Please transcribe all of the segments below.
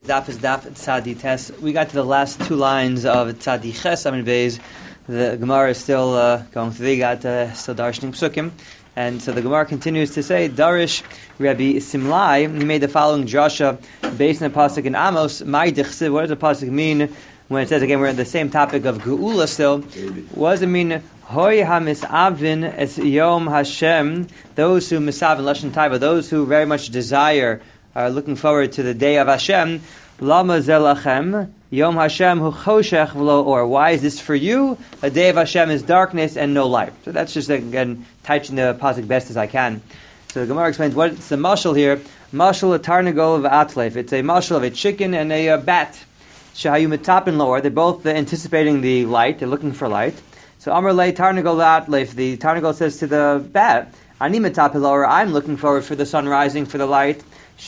daf is daf tzadi tes. We got to the last two lines of tzadi ches amin beis. The Gemara is still going through. They got still darshaning psukim, and so the Gemara continues to say, Darish Rabbi Simlai. He made the following drasha based on the pasuk in Amos. My dichsiv. What does the pasuk mean when it says again? We're at the same topic of geula still. What does it mean? Hoy hamisavin es yom Hashem. Those who misavin lashon taiva. Those who very much desire. Are looking forward to the day of Hashem. Lama zelachem Yom Hashem hu choshech v'lo or. Why is this for you? A day of Hashem is darkness and no light. So that's just again touching the pasuk best as I can. So the Gemara explains what's the mashal here. Mashal a tarnagol of atlef. It's a mashal of a chicken and a bat. Shahayu mitapin lower. They're both anticipating the light. They're looking for light. So Amar le tarnagol atlef. The tarnagol says to the bat, Ani mitapin lower. I'm looking forward for the sun rising, for the light.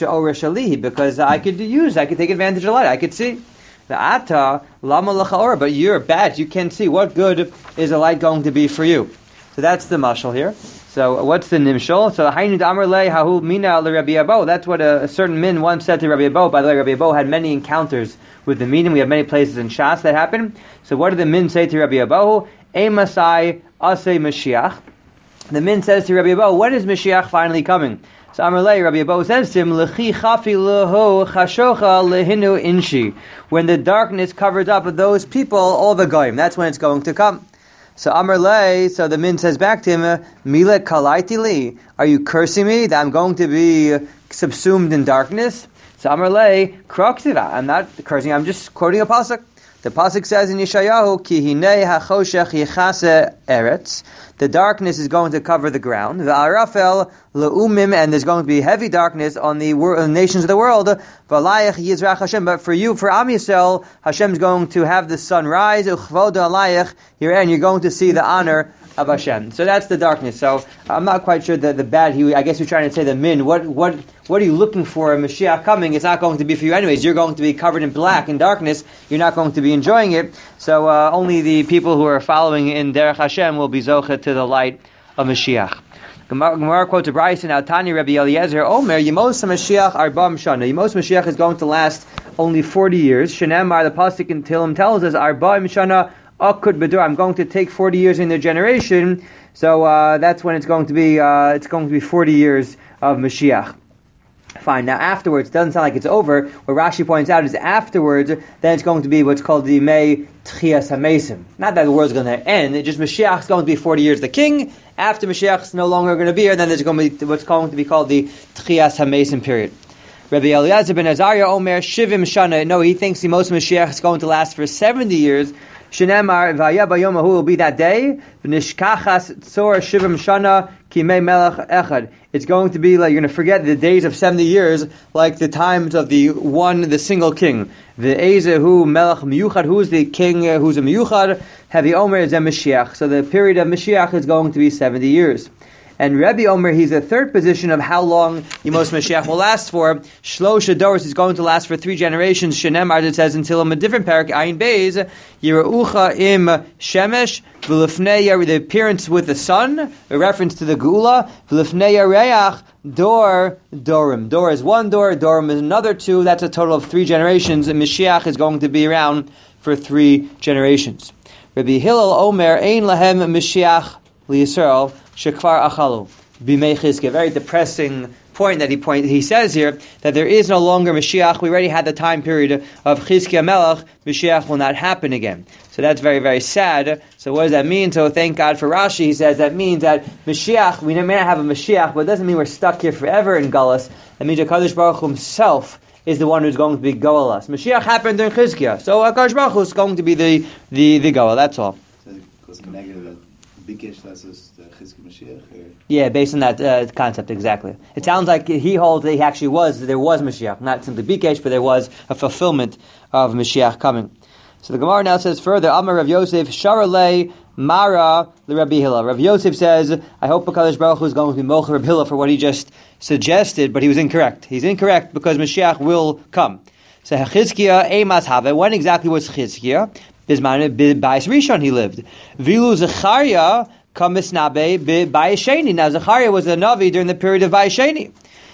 Because I could take advantage of light. I could see. The ata lama lachaora, but you're bad. You can't see. What good is the light going to be for you? So that's the mashal here. So what's the nimshal? So hainu amar le hahu mina le Rabbi Abo. That's what a certain min once said to Rabbi Abo. By the way, Rabbi Abo had many encounters with the min. We have many places in Shas that happen. So what did the min say to Rabbi Abo? Emasai asay Mashiach. The min says to Rabbi Abo, when is Mashiach finally coming? So Amarlei, Rabbi Abo says to him, L'chi chafi leho chashocha lehinu inshi. When the darkness covers up of those people, all the goyim, that's when it's going to come. So Amarlei, so the min says back to him, Mile kalaiti li, are you cursing me that I'm going to be subsumed in darkness? So Amarlei, kroksiva, I'm not cursing, I'm just quoting a pasuk. The pasuk says in Yeshayahu, Ki hinei hachoshech yichase eretz. The darkness is going to cover the ground. V'arafel le'umim, and there's going to be heavy darkness on the nations of the world. V'alayich yizrach Hashem. But for you, for Am Yisrael, Hashem is going to have the sun rise. Uchvod alayich, and you're going to see the honor of Hashem. So that's the darkness. So I'm not quite sure that the bad. I guess you're trying to say the min. What are you looking for? A Mashiach coming. It's not going to be for you anyways. You're going to be covered in black and darkness. You're not going to be enjoying it. So only the people who are following in Derech Hashem will be zocha to the light of Mashiach. Gemara quotes a Bryce and Altani Rabbi Eliezer Omer Yemos Mashiach Arbam Shana. Yemos Mashiach is going to last only 40 years. Shenemar, the pasuk in Tehillim tells us Arbam Shana Akud Bedur. I'm going to take 40 years in their generation. So that's when it's going to be. It's going to be 40 years of Mashiach. Fine. Now afterwards, it doesn't sound like it's over. What Rashi points out is afterwards, then it's going to be what's called the Mei Tchias HaMesim. Not that the world's going to end. It's just Mashiach is going to be 40 years the king. After Mashiach is no longer going to be here, then there's going to be what's going to be called the Tchias HaMesim period. Rabbi Eliezer ben Azariah Omer Shivim Shana. No, he thinks the most Mashiach is going to last for 70 years. Shenemar v'ayah bayom ahu will be that day. V'nishkachas tzor shivim shana kimei melech echad. It's going to be like you're going to forget the days of 70 years, like the times of the single king. V'ezehu melech miyuchad. Who's the king? Who's a miyuchad? Heavy Omer is a Mashiach. So the period of Mashiach is going to be 70 years. And Rabbi Omer, he's the third position of how long Yemos Mashiach will last for. Shlosha Doros is going to last for 3 generations. Shenemar, it says until a different parak, Ayin Beis, Yeraucha im Shemesh, V'lifnei, the appearance with the sun, a reference to the Geula, V'lifnei Yareach, Dor, Dorim. Dor is 1 door, Dorim is another 2. That's a total of 3 generations. And Mashiach is going to be around for 3 generations. Rabbi Hillel Omer, Ein Lahem Mashiach L'Yisrael, Shekvar Achalu Bimei Chizkiah. Very depressing point that he says here, that there is no longer Mashiach. We already had the time period of Chizkiah Melech. Mashiach will not happen again. So that's very, very sad. So what does that mean? So thank God for Rashi. He says that means that Mashiach, we may not have a Mashiach, but it doesn't mean we're stuck here forever in Galus. That means HaKadosh Baruch Hu himself is the one who's going to be Goel us. Mashiach happened during Chizkiah. So HaKadosh Baruch Hu is going to be the Goel. That's all. So because negative Bikesh versus the Chizkiah Mashiach? Yeah, based on that concept, exactly. It sounds like he holds that there was Mashiach, not simply Bikesh, but there was a fulfillment of Mashiach coming. So the Gemara now says further, Amar Rav Yosef, Sharalei Mara the Rabbi Hillel. Rav Yosef says, I hope HaKadosh Baruch Hu is going to be Mocher Rav Hillel for what he just suggested, but he was incorrect. He's incorrect because Mashiach will come. So Chizkiah Eimas Have. When exactly was Chizkiah? Bisman Bais Rishon he lived. Vilu Zechariah Kamisnabe Bais Sheni. Now Zechariah was a Navi during the period of Bais Sheni.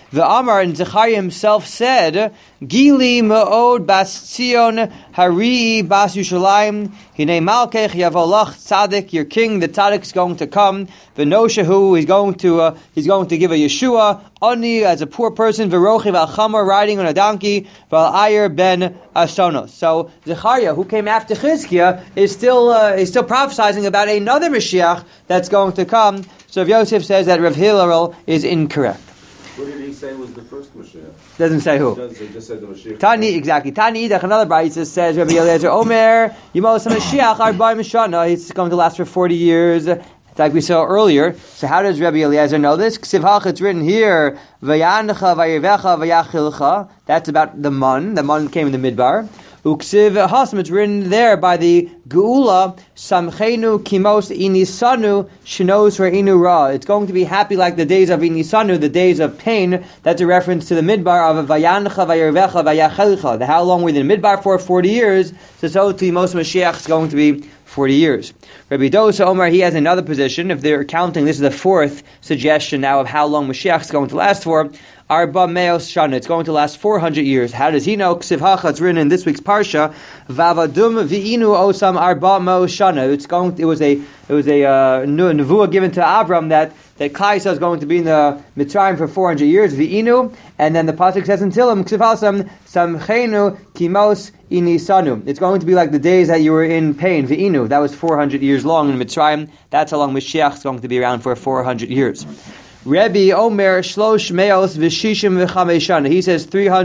The Amar and Zechariah himself said, Gili Ma'od Bas Tzion Hari Bas Yushalayim Hine Malkech Yavolach Tzadik, your king, the Tzadik is going to come. V'noshahu, he's going to give a Yeshua. Ani, as a poor person, V'rochiv al-Chamar, riding on a donkey. V'al-Ayer ben Asonos. So Zechariah, who came after Chizkiah, is still prophesying about another Mashiach that's going to come. So Rav Yosef says that Rav Hillel is incorrect. What did he say was the first Mashiach? Doesn't say who. He just said the Mashiach. Tani, exactly. Tani Idach, another brayso says, Rabbi Eliezer Omer, Yimos HaMashiach Arba'im Shana, it's going to last for 40 years, like we saw earlier. So how does Rabbi Eliezer know this? Ksivhach, it's written here, Vayancha, Vayivecha, Vayachilcha, that's about the Mun. The Mun came in the Midbar. Uksiv Hasam, it's written there by the Geula, Samchenu Kimos Inisanu Shinos Re'inu Ra. It's going to be happy like the days of Inisanu, the days of pain. That's a reference to the Midbar of Vayancha, Vayirvecha, Vayachelcha. How long were they in the Midbar for? 40 years. So to Mos Mashiach is going to be 40 years. Rabbi Dosa Omar, he has another position. If they're counting, this is the fourth suggestion now of how long Mashiach is going to last for. Arba Meos Shana, it's going to last 400 years. How does he know? Ksiv Hacha, it's written in this week's parsha. Vavadum V'inu Osam Arba Meos Shana. It was a nevuah given to Avram that Klal Yisrael is going to be in the Mitzrayim for 400 years. V'inu, and then the pasuk says until him Ksiv Hasam Samchenu Kimos Inisanu. It's going to be like the days that you were in pain. V'inu, that was 400 years long in Mitzrayim. That's how long Mashiach is going to be around for 400 years. Rebbe Omer Shlosh Meos V'Shishim V'Chameshana. He says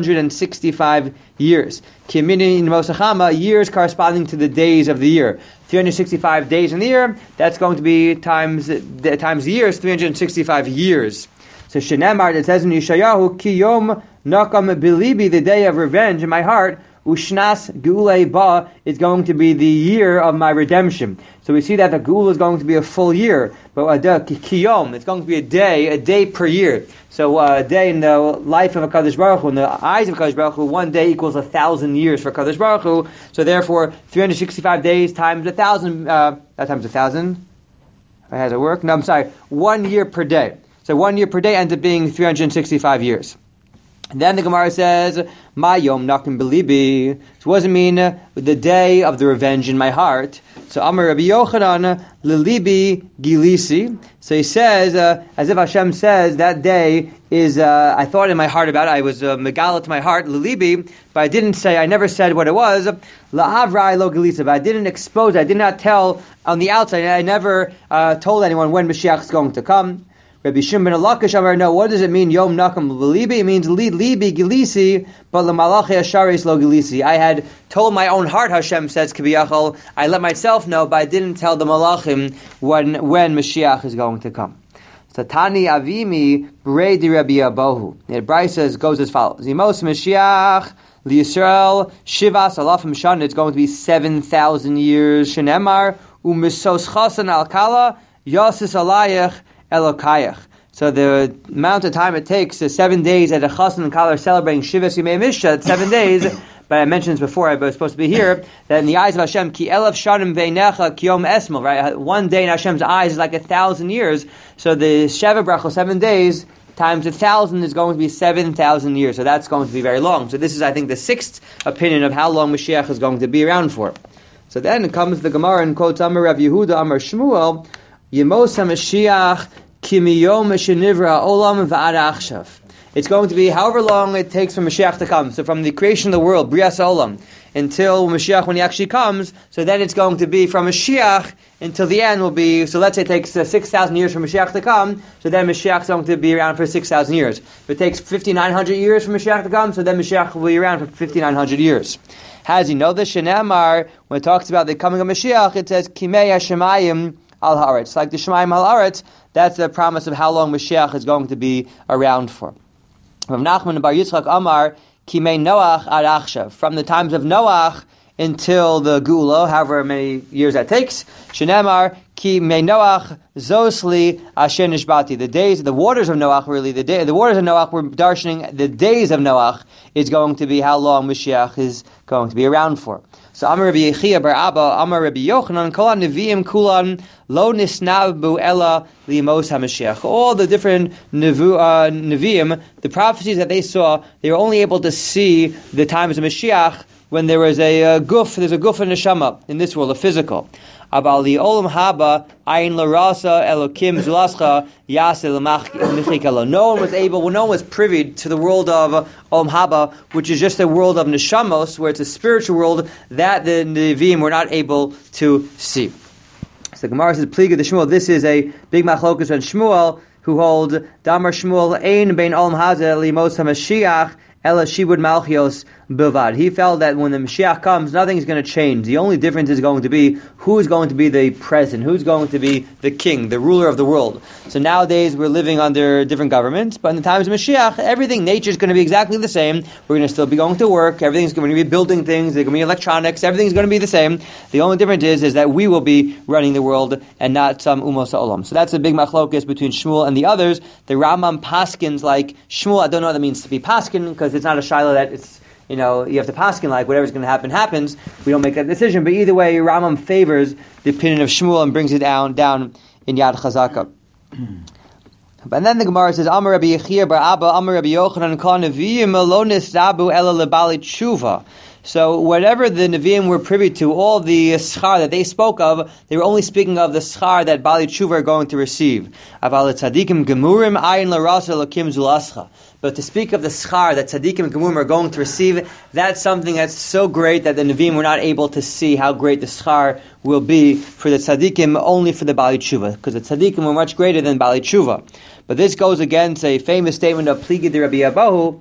365 years. Kimini in Mosachama, years corresponding to the days of the year. 365 days in the year, that's going to be times the years, 365 years. So Shenemar, it says in Yeshayahu, Ki Yom Nakam Bilibi, the day of revenge in my heart, Ushnas Geulei Ba, is going to be the year of my redemption. So we see that the Geula is going to be a full year, but Kiyom, it's going to be a day per year. So a day in the life of a Kadosh Baruch Hu, in the eyes of Kadosh Baruch Hu, one day equals 1,000 years for Kadosh Baruch Hu. So therefore, 365 days times 1,000, that times 1,000. How does it work? No, I'm sorry. 1 year per day. So 1 year per day ends up being 365 years. And then the Gemara says, "Ma yom nakim belibi." So what does it mean? The day of the revenge in my heart. So Amar Rabbi Yochanan lilibi gilisi. So he says, as if Hashem says, that day is. I thought in my heart about it. I was megala to my heart lilibi, but I didn't say. I never said what it was. La'avrai lo gilisa. But I didn't expose. I did not tell on the outside. I never told anyone when Mashiach is going to come. Rabbi Shimon ben Lakish Amar, no, what does it mean, Yom Nakam Libi? It means Libi Gilisi, but L'Malachi Asharis Lo Gilisi. I had told my own heart, Hashem says, Kibiyachal, I let myself know, but I didn't tell the Malachim when Mashiach is going to come. Satani Avimi Brei Rabbi Abahu. The Brisa goes as follows. Zimos Mashiach L'Yisrael Shivas Alafim Shan. It's going to be 7,000 years. Shenemar Umisos Chasan Al-Kala Yasis Alayach Elokayach. So the amount of time it takes is 7 days at a Chassan and Kala are celebrating Shivas Yimei Misha, 7 days. But I mentioned this before, I was supposed to be here, that in the eyes of Hashem, Ki Elef Shanim Veinecha Kiyom Esmel, right? 1 day in Hashem's eyes is like 1,000 years. So the Sheva Brachos, 7 days, times 1,000 is going to be 7,000 years. So that's going to be very long. So this is, I think, the sixth opinion of how long Mashiach is going to be around for. So then it comes the Gemara and quotes Amar Rav Yehuda, Amar Shmuel, Yemos HaMashiach Kimiyom Shenivra Olam V'ad Achshav. It's going to be however long it takes for Mashiach to come. So from the creation of the world, Brias Olam, until Mashiach when he actually comes, so then it's going to be from Mashiach until the end will be, so let's say it takes 6,000 years for Mashiach to come, so then Mashiach is going to be around for 6,000 years. If it takes 5,900 years for Mashiach to come, so then Mashiach will be around for 5,900 years. How does he know this? Shenemar, when it talks about the coming of Mashiach, it says, Kimei HaShemayim Al Haaretz. Like the Shemayim Al Haaretz, that's the promise of how long Mashiach is going to be around for. Rav Nachman Bar Yitzchak Amar, Kimei Noach Ad Achshav. From the times of Noach until the Geula, however many years that takes. Shenemar, Ki me Noach zosli asher nishbati. The waters of Noach, the waters of Noach were darshaning the days of Noach is going to be how long Mashiach is going to be around for. So Amar Rabbi Yechia bar Abba, Amar Rabbi Yochanan, Kol Neviim Kulan Lo Nisnabu Ella Li'Mos HaMashiach. All the different Neviim, the prophecies that they saw, they were only able to see the times of Mashiach when there was a guf, there's a guf and neshama in this world, a physical. Abal li olam haba ayin larasa elokim zulascha yasel mechikalo. No one was privy to the world of olam haba, which is just a world of neshamos, where it's a spiritual world that the Nevi'im were not able to see. So the Gemara says, Pliga the Shmuel, this is a big machlokus on Shmuel, who hold Damar Shmuel ein bein olam hazeh limos hamashiach ela shibud malchios bilvad. He felt that when the Mashiach comes, nothing is going to change. The only difference is going to be who is going to be the president, who's going to be the king, the ruler of the world. So nowadays we're living under different governments, but in the times of Mashiach, everything, nature is going to be exactly the same. We're going to still be going to work, everything's going to be building things, there's going to be electronics, everything's going to be the same. The only difference is that we will be running the world and not some umos ha'olam. So that's a big machlokes between Shmuel and the others. The Rambam paskins like Shmuel. I don't know what that means to be paskin, because it's not a shaila that it's, you have to paskin like whatever's going to happen happens. We don't make that decision. But either way, Rambam favors the opinion of Shmuel and brings it down in Yad Chazaka. And then the Gemara says, Amar Rabbi Yechia bar Abba, Amar Rabbi Yochanan, Kol Nevi'im lo nisdabu ela lebali tshuva. So whatever the Nevi'im were privy to, all the schar that they spoke of, they were only speaking of the schar that Bali Tshuva are going to receive. Aval tzadikim gemurim ayin larasa lokim zulascha. But to speak of the schar that tzadikim and gemurim are going to receive, that's something that's so great that the Nevi'im were not able to see how great the schar will be for the tzadikim, only for the Bali Tshuva, because the tzadikim were much greater than Bali Tshuva. But this goes against a famous statement of Pligi de Rabbi Abahu,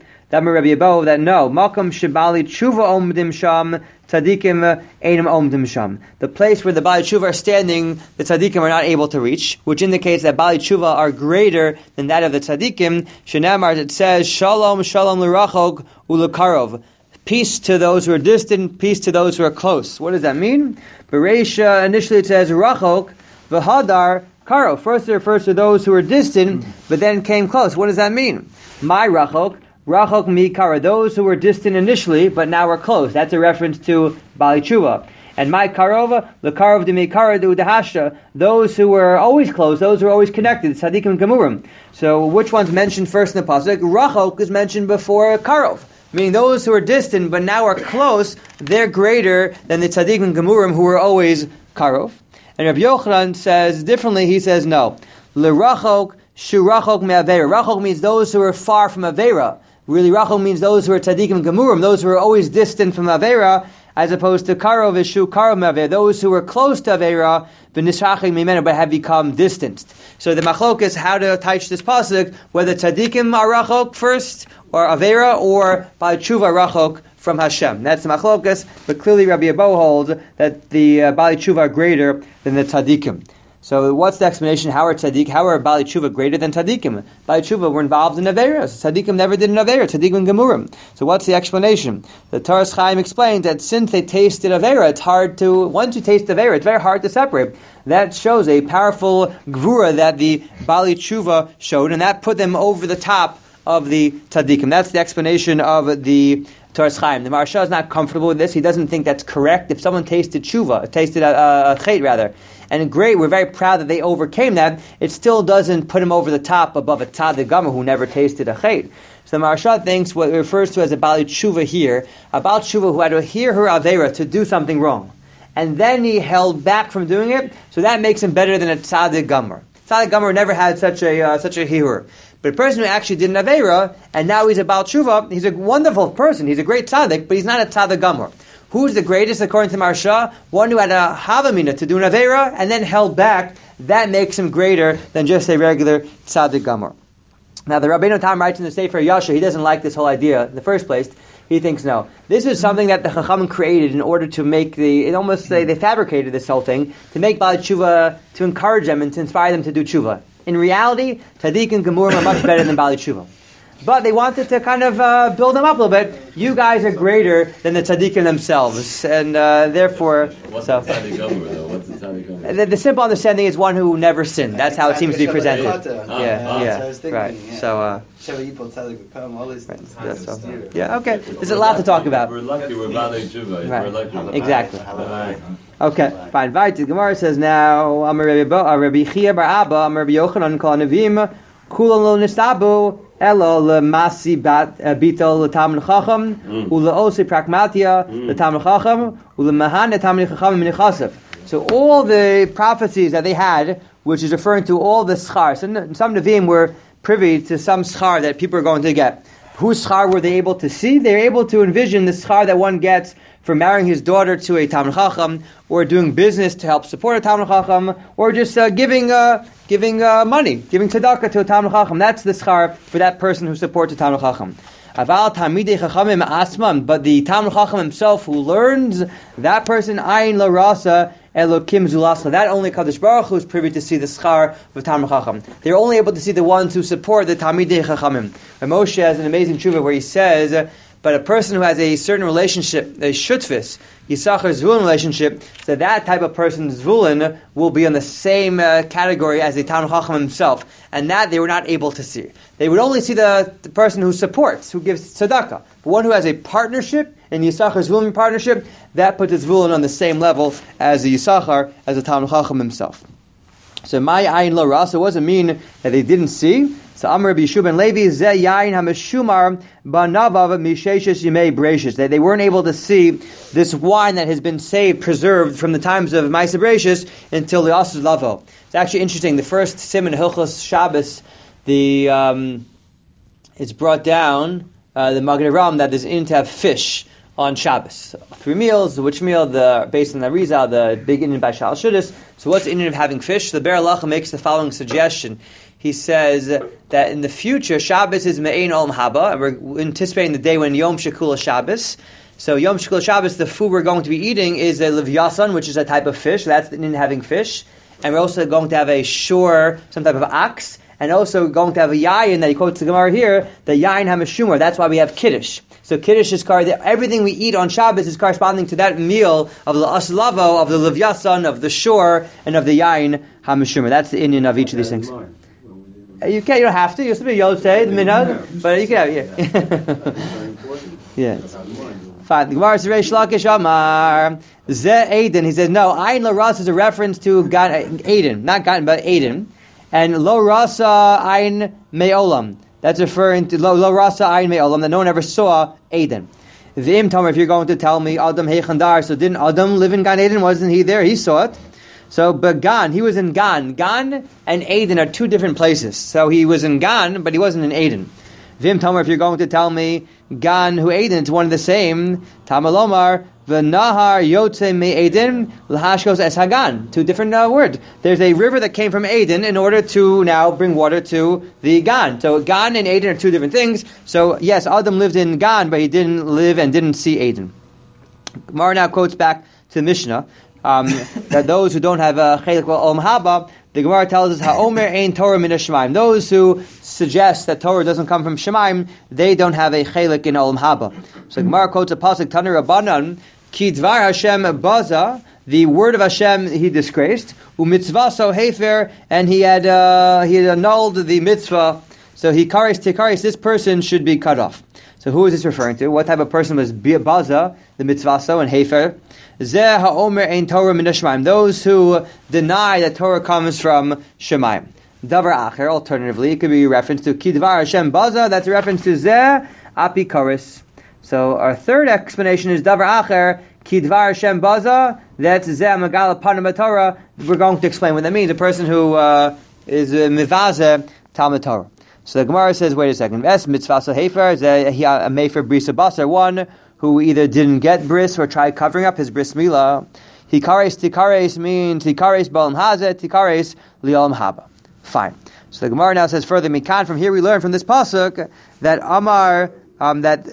that no, Makam Shebali Tshuva Omdim Sham, Tzadikim Einam Omdim Sham. The place where the Bali Tshuva are standing, the Tzadikim are not able to reach, which indicates that Bali Tshuva are greater than that of the Tzadikim. Shenamar, it says, Shalom, Shalom L'Rachog U'Lekarov. Peace to those who are distant, peace to those who are close. What does that mean? Bereisha, initially it says, Rachok, V'Hadar, Karo. First it refers to those who are distant, but then came close. What does that mean? My Rachok, Rachok mi kara, those who were distant initially, but now are close. That's a reference to Bali Tshuva. And my karova, the karov de mi kara du dehasha, those who were always close, those who were always connected, tzadikim and gemurim. So which one's mentioned first in the pasuk? Rachok is mentioned before karov, meaning those who are distant but now are close, they're greater than the tzadikim and gemurim who were always karov. And Rabbi Yochanan says differently. He says no. L'rachok shu rachok me'avera. Rachok means those who are far from avera. Really, Rachok means those who are tzadikim and gemurim, those who are always distant from avera, as opposed to karov ishu karov me'avera, those who are close to avera, v'nisrachim mimenu, but have become distanced. So the machlok is how to teach this pasuk, whether tzadikim are rachok first, or avera, or Bali Tshuva rachok from Hashem. That's the machlokas, but clearly Rabbi Abo holds that the Bali Tshuva are greater than the tzadikim. So what's the explanation? How are Bali Tshuva greater than tzadikim? Bali Tshuva were involved in Aveira. So tzadikim never did an Aveira, tzadikim and gemurim. So what's the explanation? The Toras Chaim explains that since they tasted Aveira, once you taste Aveira, it's very hard to separate. That shows a powerful gvura that the Bali Tshuva showed, and that put them over the top of the tzadikim. That's the explanation of the Toras Chaim. The Maharsha is not comfortable with this. He doesn't think that's correct. If someone tasted a chet rather, and great, we're very proud that they overcame that, it still doesn't put him over the top above a tzaddik gamer who never tasted a chet. So the Maharsha thinks what it refers to as a Bali Tshuva here, a Bali Tshuva who had to hear her Aveira to do something wrong, and then he held back from doing it, so that makes him better than a tzaddik gamer. Tzaddik gamer never had such a hirur. But a person who actually did an Aveira, and now he's a Bali Tshuva, he's a wonderful person, he's a great tzaddik, but he's not a tzaddik gamer. Who's the greatest according to Maharsha? One who had a havamina to do an Aveira, and then held back. That makes him greater than just a regular tzaddik gamer. Now the Rabbeinu Tam writes in the Sefer Yasha, he doesn't like this whole idea in the first place. He thinks no. This is something that the Chachamim created in order to make they fabricated this whole thing, to make Bali Tshuva, to encourage them and to inspire them to do Tshuva. In reality, tzaddik and gemurim are much better than Bali Tshuva. but they wanted to kind of build them up a little bit. You guys are greater than the tzaddikim themselves, and therefore. What's the tzaddik gomer though? What's the tzaddik gomer? The simple understanding is one who never sinned. That's how it seems to be presented. Right. So. Yeah. Okay. There's a lot to talk about. We're lucky. We're Balei Tshuva. Right. We're lucky. Exactly. Okay, fine. Right. The Gemara says now, Amar Rabbi Chia bar Abba, Amar Rabbi Yochanan kol Anavim, kulam lo nistabu, elo lemasi bitol l'tamid chacham, uleosi prakmatia l'tamid chacham, ulemahan l'tamid chacham minichasef. So all the prophecies that they had, which is referring to all the schar. So some Nevi'im were privy to some schar that people are going to get. Whose schar were they able to see? They were able to envision the schar that one gets for marrying his daughter to a Talmid Chacham, or doing business to help support a Talmid Chacham, or just giving money, giving tzedakah to a Talmid Chacham. That's the schar for that person who supports a Talmid Chacham. Aval Talmidei Chachamim Asman, but the Talmid Chacham himself who learns, that person Ayin La Rasa Elokim Zulasla. That only Kadosh Baruch Hu is privy to see the schar of the Talmid Chacham. They're only able to see the ones who support the Talmidei Chachamim. And Moshe has an amazing tshuva where he says, but a person who has a certain relationship, a shutfis, Yisachar Zvulun relationship, so that type of person's Zvulun will be in the same category as the Talmid Chacham himself. And that they were not able to see. They would only see the person who supports, who gives tzedakah. But one who has a partnership, in Yisachar Zvulun partnership, that puts his Zvulun on the same level as the Yisachar, as the Talmid Chacham himself. So my ayin lo rasa, what does it mean that they didn't see? So Amar Rabbi Yeshua ben Levi ze yayin hameshumar banavav misheshes yimei breishis. They weren't able to see this wine that has been saved, preserved from the times of Ma'aseh Breishis until the Asur Lavo. It's actually interesting. The first Siman Hilchos Shabbos, it's brought down the Magen Avraham that there's in to have fish on Shabbos. So 3 meals. Which meal? Based on the Rizal, the big Indian by Shal Shuddis. So what's the Indian of having fish? The Be'er Halacha makes the following suggestion. He says that in the future, Shabbos is Me'ein Olam Haba, and we're anticipating the day when Yom Shekula Shabbos. So Yom Shekula Shabbos, the food we're going to be eating is a Livyasan, which is a type of fish. That's the Indian having fish. And we're also going to have a shor, some type of ox, and also going to have a yayin that he quotes the Gemara here, the yayin hameshumar. That's why we have kiddush. So kiddush is everything we eat on Shabbos is corresponding to that meal of the aslavo, of the livyasan, of the shor, and of the yayin hameshumar. That's the Indian of each of these things. You don't have to. You still be yosei, the minhag, but you can have yeah. Fine. The Gemara says Reish Lakish Amar Ze Aden. He says no. Ayin lo rasa is a reference to Aden, not Gan, but Aden. And lo rasa ayin me'olam. That's referring to lo rasa ayin me'olam, that no one ever saw Aden. V'im Tomer, if you're going to tell me Adam heichandar, so didn't Adam live in Gan Eden? Wasn't he there? He saw it. So, but Gan, he was in Gan. Gan and Aden are 2 different places. So he was in Gan, but he wasn't in Aden. V'im Tomer, if you're going to tell me Gan who Aden, it's one of the same. Tamalomar. V'nahar yotze me'Eden l'hashkos es hagan. 2 different words. There's a river that came from Eden in order to now bring water to the Gan. So Gan and Eden are 2 different things. So yes, Adam lived in Gan, but he didn't live and didn't see Eden. Gemara now quotes back to the Mishnah that those who don't have a chelik olam haba, the Gemara tells us ha'omer ein Torah min hashemaim. Those who suggest that Torah doesn't come from Shemaim, they don't have a chelik in olam haba. So Gemara quotes a pasuk Tanur Rabbanan ki dvar Hashem baza, the word of Hashem he disgraced, umitzvaso hefer, and he had annulled the mitzvah. So he kares, this person should be cut off. So who is this referring to? What type of person was baza, the mitzvaso, and hefer? Zeh ha'omer ein Torah min hashemaim. Those who deny that Torah comes from Shemaim. Davar acher, alternatively, it could be a reference to ki dvar Hashem baza. That's a reference to zeh api kares. So our third explanation is davar acher ki dvar Hashem baza. That's zeh magala panam Torah. We're going to explain what that means. A person who is mivaze Talmud Torah. So the Gemara says, wait a second. Es mitzvasa hefer zeh a mefer brisa basar, one who either didn't get bris or tried covering up his bris milah. Tikares means tikares b'olam hazeh, tikares li'olam haba. Fine. So the Gemara now says further, Mikan, from here we learn from this pasuk that Amar Rabbi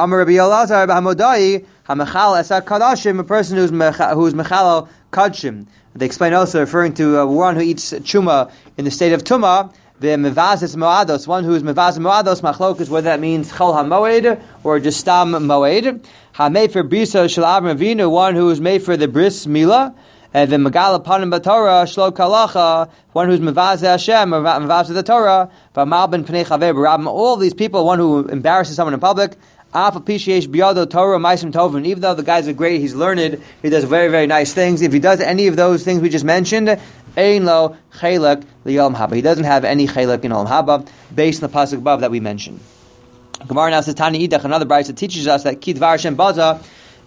Elazar b'hamodai hamechal esat kadashim, a person who's mechal kadshim. They explain also referring to one who eats chuma in the state of tumah, The mevazes moados, one who is mevazes moados, machlokas, whether that means chol hamoed or just stam moed. Hamei for brisa shel Avram Avinu, one who is made for the bris milah. And the Megala Panim B'Torah Shlo Kalacha, one who's Mevazeh Hashem or Mevazeh the Torah, V'Amal Ben Pnei Chaver B'Rabim, all these people, one who embarrasses someone in public, Af Apishiesh B'Yado Torah Maisim Tovin. Even though the guy's great, he's learned, he does very, very nice things. If he does any of those things we just mentioned, Ein Lo Chelek L'Yom Haba. He doesn't have any Chelek in Olam Haba, based on the pasuk above that we mentioned. Gemara now says Tani Idach, another brayso that teaches us that Kidvar Hashem Baza.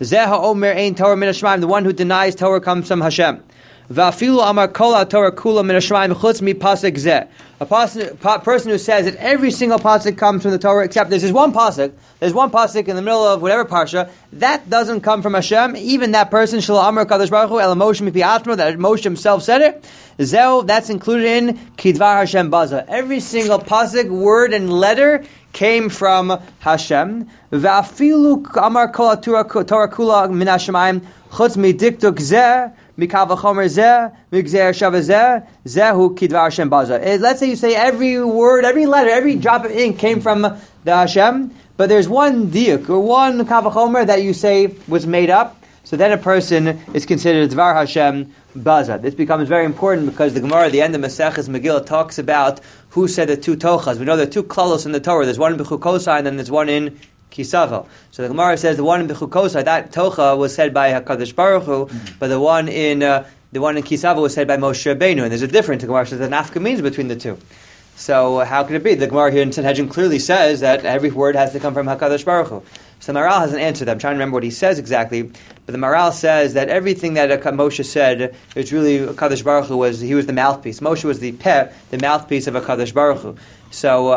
The one who denies Torah comes from Hashem. A person who says that every single pasuk comes from the Torah, except there's one pasuk in the middle of whatever parsha, that doesn't come from Hashem. Even that person, that Moshe himself said it, that's included in Kidvar Hashem Baza. Every single pasuk, word and letter came from Hashem. Va'afilu amar kol Torah kula min hashamayim chutz midiktuk zeh mikav v'chomer zeh migzer shava zeh zehu kidvar Hashem baza. Let's say you say every word, every letter, every drop of ink came from the Hashem, but there's one diuk or one kav v'chomer that you say was made up. So then a person is considered Dvar Hashem Baza. This becomes very important because the Gemara at the end of Maseches Megillah talks about who said the two tochas. We know there are two klalos in the Torah. There's one in Bechukosai and then there's one in Kisavo. So the Gemara says the one in Bechukosai, that tocha was said by HaKadosh Baruch Hu, but the one in Kisavo was said by Moshe Rabbeinu. And there's a difference. The Gemara says the nafka means between the two. So how could it be? The Gemara here in Sanhedrin clearly says that every word has to come from HaKadosh Baruch Hu. So the Maral has an answer to that. I'm trying to remember what he says exactly, but the Maral says that everything that Moshe said is really HaKadosh Baruch Hu was the mouthpiece. Moshe was the mouthpiece of HaKadosh Baruch Hu. So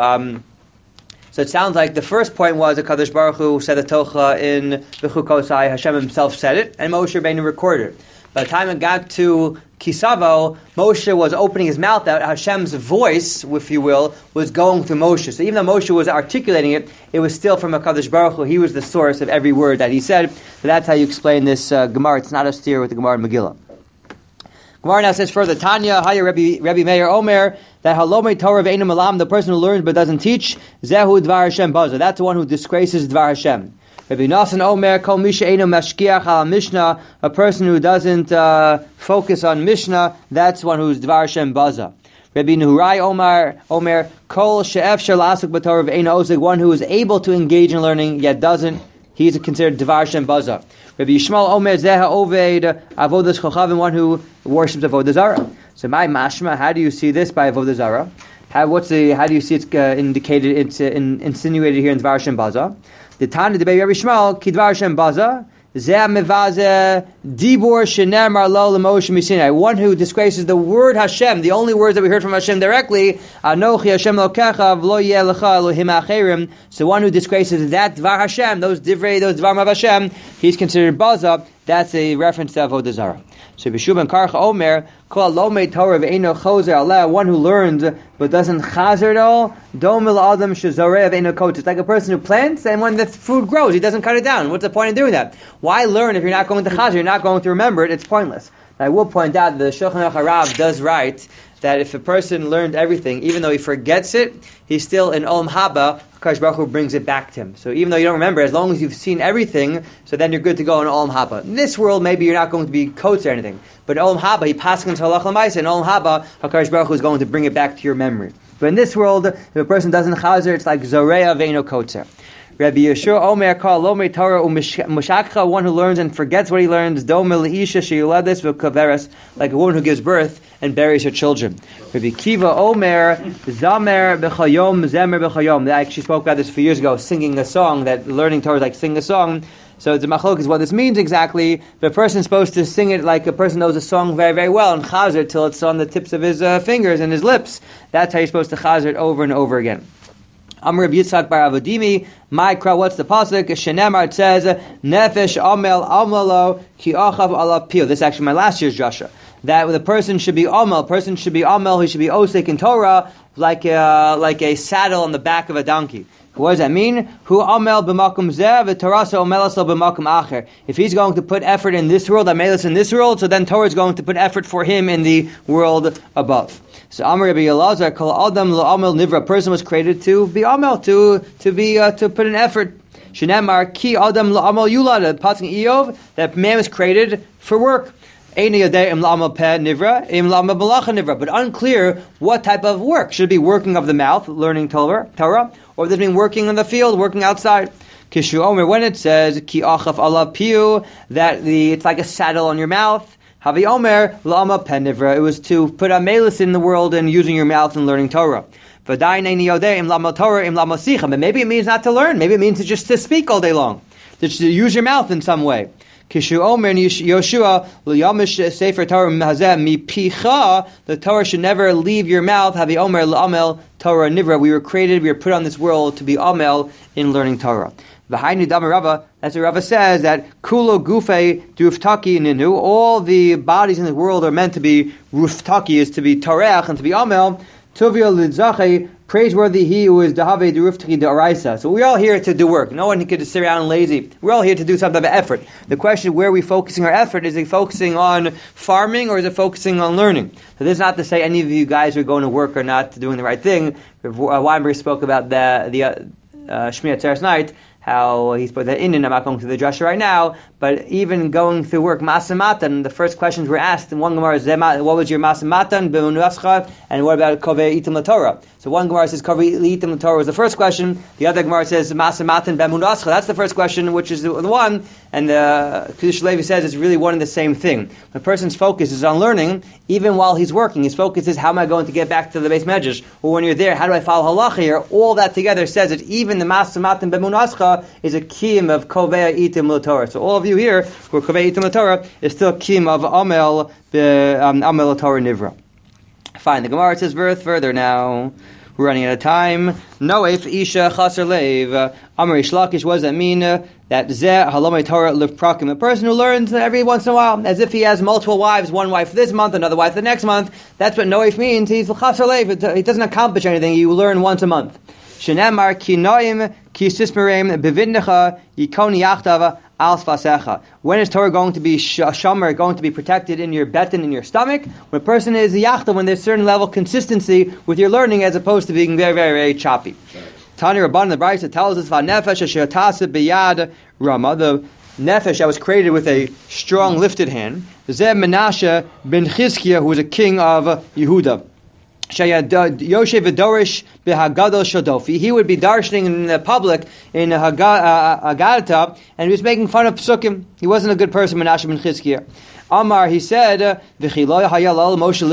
it sounds like the first point was HaKadosh Baruch Hu said the Tocha in Bechukosai, Hashem himself said it, and Moshe Rabbeinu recorded it. By the time it got to Kisavo, Moshe was opening his mouth out. Hashem's voice, if you will, was going through Moshe. So even though Moshe was articulating it, it was still from HaKadosh Baruch Hu. He was the source of every word that he said. So that's how you explain this Gemara. It's not a steer with the Gemara in Megillah. Gemara now says further, Tanya, Haya Rebbe Meir Omer, that Halomei Torah ve'enu malam, the person who learns but doesn't teach, Zehu Dvar Hashem Baza. That's the one who disgraces Dvar Hashem. Rabbi Nassan Omer, Kol Misha Eino Mashkiach Al Mishnah, a person who doesn't focus on Mishnah, that's one who's Dvar Hashem Baza. Rabbi Nehurai Omer, Kol She'efshar La'asuk B'Torah Ve'eino Osik, one who is able to engage in learning yet doesn't, he's considered Dvar Hashem Baza. Rabbi Yishmael Omer, Zeha Oved Avodas Chochavim, one who worships Avodah Zarah. So my mashma, how do you see this by Avodah Zarah? How do you see it's indicated? It's insinuated here in Dvar Hashem Baza. The Tana the Rabbi Yishmael Kidvar Hashem Baza Zeh Mevaze Dibur Shenemar Lo L'Moshe Misinai. One who disgraces the word Hashem, the only words that we heard from Hashem directly. Anochi Hashem Lokecha V'Lo Yeh Lecha Elohim Acherim. So one who disgraces that Dvar Hashem, those Dvar of Hashem, he's considered Baza. That's a reference to Avodah Zarah. So B'Shuban Karcha Omer, Kol Lomei Torah Ve'eno Chozer Aleh, one who learns but doesn't chazer at all, Domil Adam Shezoreh Ve'eno Kotes. It's like a person who plants and when the food grows, he doesn't cut it down. What's the point in doing that? Why learn if you're not going to chazer, you're not going to remember it, it's pointless. I will point out that the Shulchan Aruch Harav does write that if a person learned everything, even though he forgets it, he's still in Olam Haba, HaKadosh Baruch Hu brings it back to him. So even though you don't remember, as long as you've seen everything, so then you're good to go in Olam Haba. In this world, maybe you're not going to be coats or anything, but in Olam Haba, he passes into Halach L'Maisa, in Olam Haba, HaKadosh Baruch Hu is going to bring it back to your memory. But in this world, if a person doesn't chazer, it's like Zoreya Ve'eno Kotzer. Rabbi Yeshua Omer Kal Lomei Torah Umushakcha, one who learns and forgets what he learns, Domel Isha Sheyuledes V'Kaveres, like a woman who gives birth and buries her children. Rabbi Kiva Omer Zamer B'Chayom Zemer B'Chayom. I actually spoke about this a few years ago, singing a song, that learning Torah is like singing a song. So the machlok is what this means exactly. The person is supposed to sing it like a person knows a song very, very well and chazer till it's on the tips of his fingers and his lips. That's how you're supposed to chazer it over and over again. Amr Reb Yitzchak bar Avodimi, Ma'ikra, what's the pasuk? Shenemar, it says, Nefesh Amel Amalo Ki Achav Ala Pil. This is actually my last year's drasha. That the person should be Amel, he should be Osek in Torah, like a saddle on the back of a donkey. What does that mean? Hu amel b'makom zeh v'torasa omelasel b'makom acher. If he's going to put effort in this world, amelis in this world, so then Torah is going to put effort for him in the world above. So Amar Rabbi Elazar, kol adam lo amel nivra. A person was created to be amel, to put an effort. Shenemar ki adam lo amel yulad. The pasuk in Eov, that man was created for work. But unclear what type of work. Should it be working of the mouth, learning Torah, or does it mean working in the field, working outside? Kishu Omer, when it says ki achaf alav piu, that it's like a saddle on your mouth. Havi Omer lama pen nivra. It was to put a melis in the world and using your mouth and learning Torah. But maybe it means not to learn. Maybe it means just to speak all day long, to use your mouth in some way. Kishu Omer and Yoshua l'yamish sefer Torah hazeh mipicha. The Torah should never leave your mouth. Havi Omer l'amel Torah nivra. We were put on this world to be amel in learning Torah. V'hainu dama Rava. That's what Rava says, that kulo gufe duftaki ninu. All the bodies in the world are meant to be ruftaki, is to be tareach and to be amel. Tuvia lidzache. Praiseworthy he who is dahave duruftaki da'araisa. So we're all here to do work. No one can just sit around lazy. We're all here to do some type of effort. The question, where are we focusing our effort? Is it focusing on farming or is it focusing on learning? So this is not to say any of you guys are going to work or not doing the right thing. Weinberg spoke about the Shmini Atzeres night, how he spoke that in, and I'm not going through the drasha right now, but even going through work, Masamatan, the first questions were asked in one Gemara is, what was your Masamatan, B'munascha, and what about Kovei Itim LaTorah? So one Gemara says, Kovei Itim LaTorah was the first question, the other Gemara says, Masamatan B'munascha, that's the first question, which is the one, and Kedush Levi says it's really one and the same thing. The person's focus is on learning, even while he's working. His focus is, how am I going to get back to the Beis Medrash? Or when you're there, how do I follow halacha here? All that together says that even the Masamatan B'munascha is a kiyum of Kovei Itim LaTorah. So all of you here who are Kovei Itim LaTorah is still a kiyum of Amel LaTorah Nivra. Fine, the Gemara says further now. We're running out of time. Noef Isha Chaser Leiv. Amar Ishlakish, what does that mean? That Zeh Halomei Torah Liv Prakim. A person who learns every once in a while, as if he has multiple wives, one wife this month, another wife the next month. That's what Noef means. He's Chaser Leiv. He doesn't accomplish anything. You learn once a month. Shenemar Ki Noim Ki Sismereim Bevidnecha Yikoni Yachtav Al Sfasecha. When is Torah going to be shomer, going to be protected in your beten, in your stomach? When a person is yachtav, when there's a certain level of consistency with your learning, as opposed to being very, very, very choppy. Tani Rabban, the Brisa tells us, "Va'nefesh asher tasa biyad Rama." The nefesh that was created with a strong lifted hand. Zeh Menashe ben Chizkiah, who was a king of Yehuda. He would be darshaning in the public in Haggadah, and he was making fun of psukim. He wasn't a good person, Menashe ben Chizkiah. Amar, he said, why did Moshe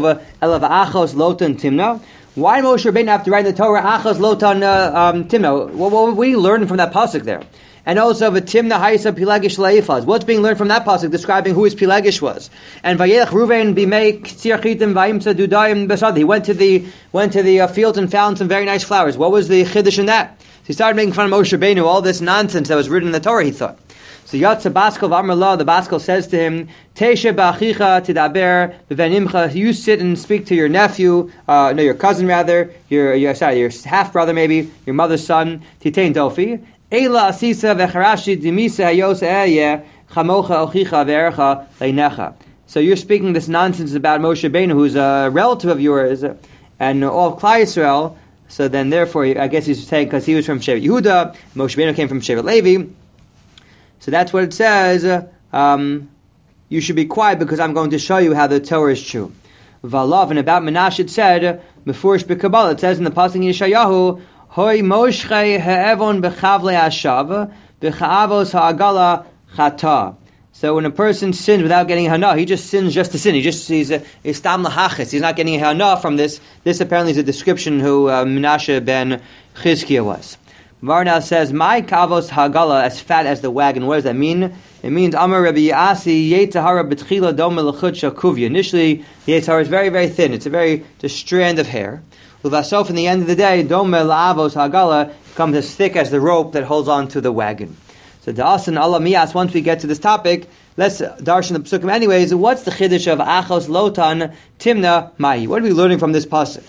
Rabbeinu have to write in the Torah, Achos Lotan Timna? What we learn from that pasuk there? And also the Timna Haisa Pilagish Laifaz. What's being learned from that pasuk describing who his Pilagish was? And Vayelech Ruven Bimei Ktsir Chitim Vayimsa Dudayim Besad. He went to the fields and found some very nice flowers. What was the chiddush in that? So he started making fun of Moshe Rabbeinu, all this nonsense that was written in the Torah, he thought. So Yatsa Baskel V'Amrullah, the Baskel says to him, Teisha Ba'achicha Tidaber B'Venimcha. You sit and speak to your nephew, your cousin rather, your half brother maybe, your mother's son, Titain Dofi. Eila Asisa V'Charashi Dimisa Hayos Ehyeh Chamocha Ochicha V'Erecha Leinecha. So you're speaking this nonsense about Moshe Rabbeinu, who's a relative of yours, and all of Klal Yisrael. So then, therefore, I guess he's saying because he was from Shevet Yehuda, Moshe Rabbeinu came from Shevet Levi. So that's what it says. You should be quiet because I'm going to show you how the Torah is true. Valav, and about Menashe it said, Mefurish b'Kabbalah, it says in the pasuk in Yeshayahu, Hoi Moshchei Ha'evon b'Chavlei Hashav b'Cha'avos Ha'agala Chata. So when a person sins without getting hana, he just sins just to sin. He's istam lahachis. He's not getting hana from this. This apparently is a description who Menashe ben Chizkiah was. Varna says, "My kavos hagala, as fat as the wagon." What does that mean? It means Amar Rabbi Yasi Yetzahara betchila dom melachut shakuvia. Initially, the Yetzahara is very, very thin. It's a strand of hair. Uvasof, in the end of the day, dom melavos hagala becomes as thick as the rope that holds on to the wagon. So Da'asan Allah Miyas. Once we get to this topic, let's darshan the psukim. Anyways, what's the chiddush of achos lotan timna mai? What are we learning from this pasuk?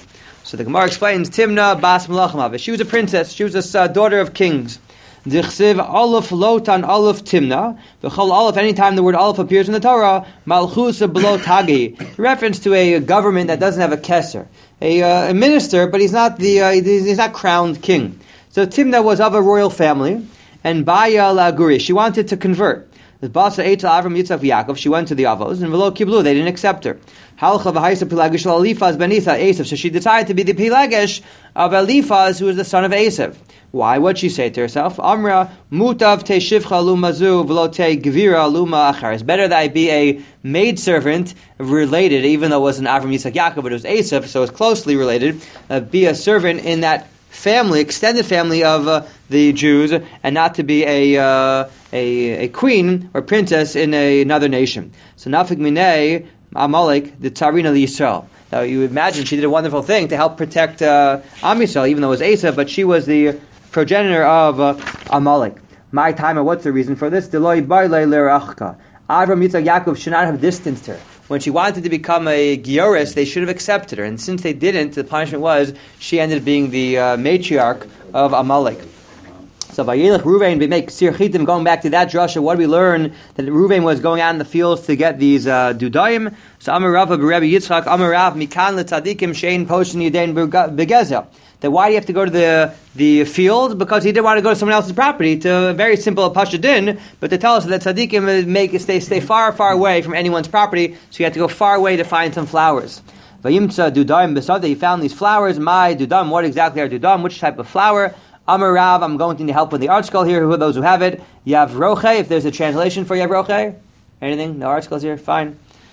So the Gemara explains, Timna bas Melachim. She was a princess. She was a daughter of kings. Dichsiv Aleph Lotan Aleph Timna. V'chol Aleph. Anytime the word Aleph appears in the Torah, Malchus below Tagi. Reference to a government that doesn't have a keser, a minister, but he's not he's not crowned king. So Timna was of a royal family, and Baya Laguri. She wanted to convert. The Basa ate Avram Yitzchak Yaakov. She went to the Avos, and Velo Kiblu. They didn't accept her. Halcha v'haisa Pilagish Elifaz ben Esav. So she decided to be the Pilagish of Elifaz, who was the son of Esav. Why? What'd she say to herself? Amra mutav te shivcha lumazu v'lo te gvira luma achar. It's better that I be a maidservant related, even though it wasn't Avram Yitzchak Yaakov, but it was Esav, so it's closely related. Be a servant in that family, extended family of the Jews, and not to be a queen or princess in another nation. So nafik minei Amalek the Tarina Yisrael. Now you imagine she did a wonderful thing to help protect Am Yisrael, even though it was Asa, but she was the progenitor of Amalek. My time, and what's the reason for this? Deloi Bailei Lerachka. Avram Yitzchak Yaakov should not have distanced her. When she wanted to become a Gioris, they should have accepted her. And since they didn't, the punishment was she ended up being the matriarch of Amalek. So Vayelech Ruvain b'mek sir chitim. Going back to that drasha, what do we learn? That Ruvain was going out in the fields to get these dudayim. So Amar Rav b'Rebbe Yitzchak Amar Rav mikan letzadikim shein poshin yidein begezel. That why do you have to go to the field? Because he didn't want to go to someone else's property. It's a very simple pashadin, but to tell us that tzaddikim stay far, far away from anyone's property, so you have to go far away to find some flowers. Vayimtza dudayim besada. He found these flowers. My dudam. What exactly are dudam? Which type of flower? Amar Rav. I'm going to need help with the article here. Who are those who have it? Yav Roche. If there's a translation for Yav Roche, anything? No articles here. Fine.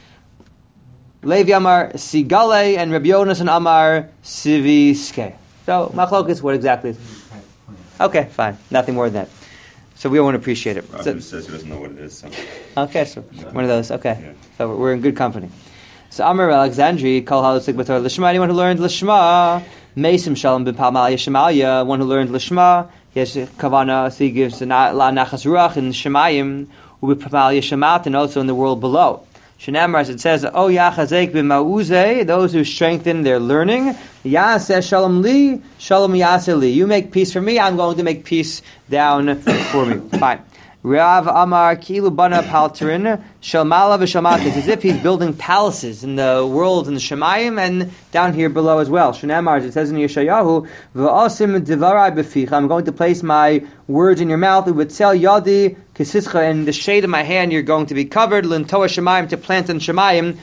Levi Amar Sigale and Rabbi Yonasan Amar Siviske. So, machlokas, what exactly is it? Okay, fine. Nothing more than that. So we won't appreciate it. Robin says he doesn't know what it is. So. Okay, so one of those. Okay. Yeah. So we're in good company. So Amar Alexandri, Kol Halusik Bator Lishma, anyone who learned Lishma, Mesim Shalom B'Palmal Yeshamalia, one who learned Lishma, yes, Kavana, so he gives La Nachas Ruach in Shemayim, U'B'Palmal Yeshamat, and also in the world below. Shenamar, as it says, O Yachazek b'ma'uzeh, those who strengthen their learning, Yaseh Shalom li, Shalom Yaseh li. You make peace for me, I'm going to make peace down for me. Fine. Rav Amar Kilu Bana Palterin Shalmala v'Shalmat. It's as if he's building palaces in the world, in the Shemayim, and down here below as well. Shenamar, as it says in Yeshayahu, V'asim Divarai b'ficha. I'm going to place my words in your mouth. U'v'tzel yadi kisischa. In the shade of my hand, you're going to be covered. L'ntoa Shemayim, to plant in Shemayim.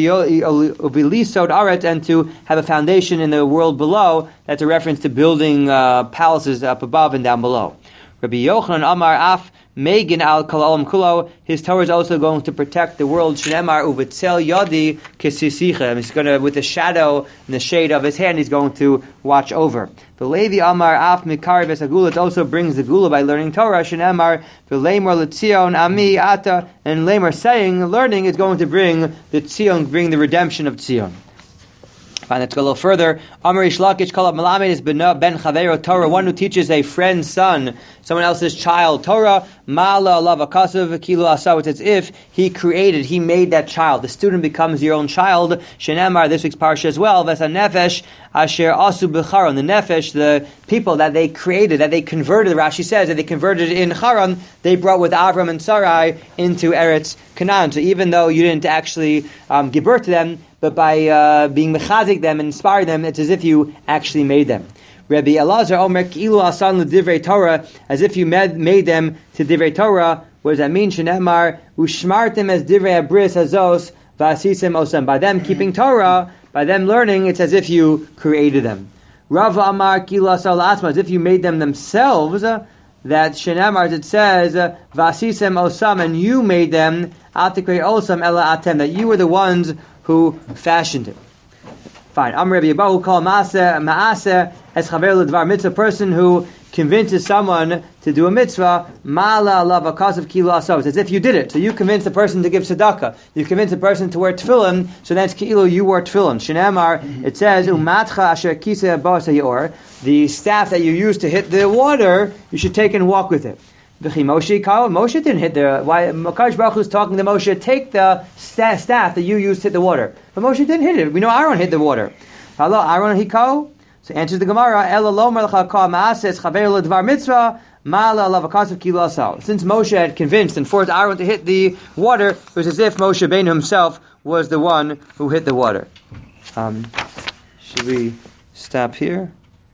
U'vilisod aret, and to have a foundation in the world below. That's a reference to building palaces up above and down below. Rabbi Yochanan Amar Af Megan al Kalalam Kulo. His Torah is also going to protect the world. Shnemar Uvitzel Yadi Kisisicha. He's going to, with the shadow and the shade of his hand, he's going to watch over. The Levi Amar Af Mikar Vesagula. It also brings the Gula by learning Torah. Shnemar V'Leimer L'Tzion Ami Ata. And Leimer saying, learning is going to bring the Tzion, bring the redemption of Tzion. Fine, let's go a little further. Amar Ishlakish Kalab Malamed is Ben Chavero Torah, one who teaches a friend's son, someone else's child, Torah, Mala Lava Kasav Kilo Asaw. It's as if he made that child. The student becomes your own child. Shenemar, this week's parsha as well, Vesa Nefesh Asher Asu B'Charon. The Nefesh, the people that they created, that they converted, Rashi says, that they converted in Charan, they brought with Avram and Sarai into Eretz Canaan. So even though you didn't actually give birth to them, but by being mechazik them and inspire them, it's as if you actually made them. Rabbi Elazar Omer Kilu Asan L'Divrei Torah, as if you made them to Divrei Torah. What does that mean? Shenemar Ushmartem as Divrei Abris Hazos V'Asisem Osam. By them keeping Torah, by them learning, it's as if you created them. Rav Amar Kilu Asan L'Asma, as if you made them themselves. That Shenemar, as it says, V'Asisem Osam, and you made them Atikre Osam Ela Atem, that you were the ones who fashioned it. Fine. Am Rabbi Abahu call Maaseh as Chaver L'Dvar Mitzvah, person who convinces someone to do a mitzvah, Mala Lava Kasav Kilo Asav. It's as if you did it. So you convinced the person to give tzedakah. You convinced the person to wear tefillin, so that's Kilo, you wore tefillin. Shinamar, it says, Umatcha Asher Kisa Ba'asa Yor, the staff that you use to hit the water, you should take and walk with it. Moshe didn't hit the. Why? Makadosh Baruch Hu is talking to Moshe. Take the staff that you used to hit the water, but Moshe didn't hit it. We know Aaron hit the water. Hello, Aaron Hiko. So answers the Gemara, Ela lo merlecha ka ma'ases chaver lo dvar mitzvah, ma'ala lavakasav kilo asal. Since Moshe had convinced and forced Aaron to hit the water, it was as if Moshe Rabbeinu himself was the one who hit the water. Should we stop here?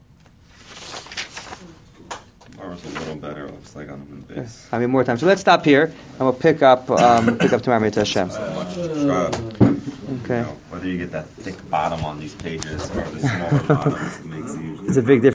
Tomorrow's a little better. It looks like on the base. I mean, more time. So let's stop here, and we'll pick up tomorrow, Mitzvah Hashem. Okay. Whether you get that thick bottom on these pages or the smaller bottoms, it makes a huge difference. It's a big difference.